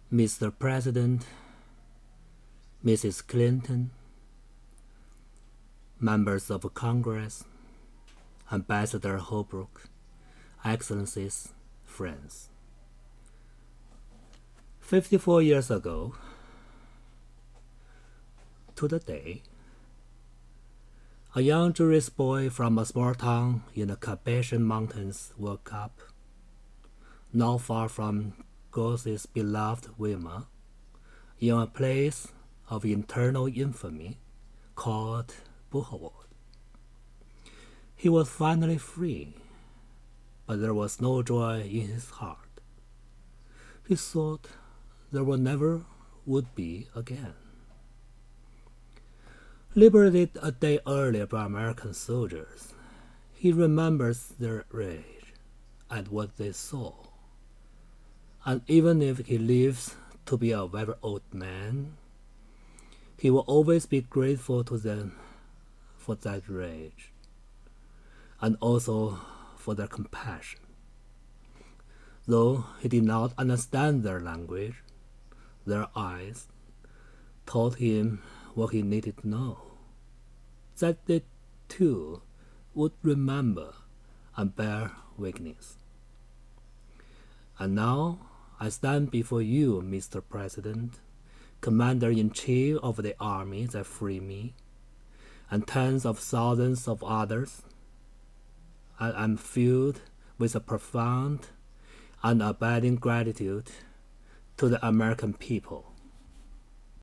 Mr. President, Mrs. Clinton, members of Congress, Ambassador Holbrooke, Excellencies, friends. 54 years ago, to the day, a young Jewish boy from a small town in the Carpathian Mountains woke up, not far from Goethe's beloved Weimar, in a place of eternal infamy called Buchenwald. He was finally free, but there was no joy in his heart. He thought there never would be again. Liberated a day earlier by American soldiers, he remembers their rage at what they saw. And even if he lives to be a very old man, he will always be grateful to them for that rage, and also for their compassion. Though he did not understand their language, their eyes taught him what he needed to know, that they too would remember and bear witness. And now I stand before you, Mr. President, Commander-in-Chief of the army that freed me, and tens of thousands of others. I am filled with a profound and abiding gratitude to the American people.